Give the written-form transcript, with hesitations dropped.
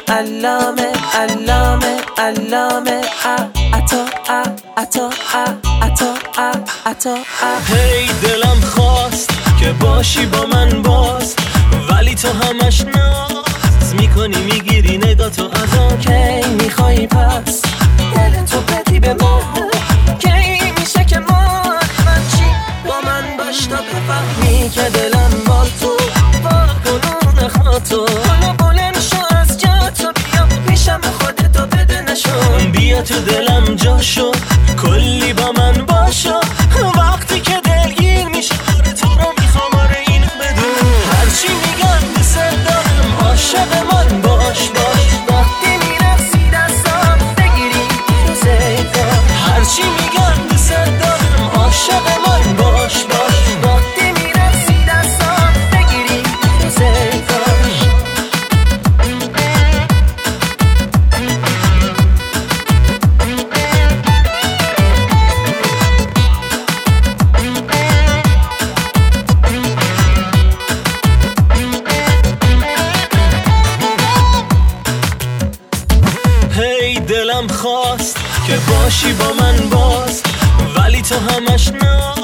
علامه علامه علامه عطا عطا عطا عطا. هی دلم خواست که باشی با من باز، ولی تو همش ناز میکنی، میگیری نگاه تو ازم. کی میخوایی پس دل تو بدی به من؟ کی میشه که من چی با من باش تا بفهمی که دلم بال تو با گلون خاطو. حالا بلند شو از جا تو، بیا پیشم خودتو بده نشون. بیا تو دلم جا شو، کلی با من باشو. وقتی که دلگیر میشه آره تو رو میخوام، آره اینو بدون. هرچی میگن دوست دارم، عاشق من باش باش. وقتی میرقصی دستام بگیری تو زیدان. هرچی میگن دوست دارم، عاشق من باش باش. وقتی میرقصی دستام بگیری تو زیدان. هی دلم خواست که باشی با من باز، ولی تو همش نه.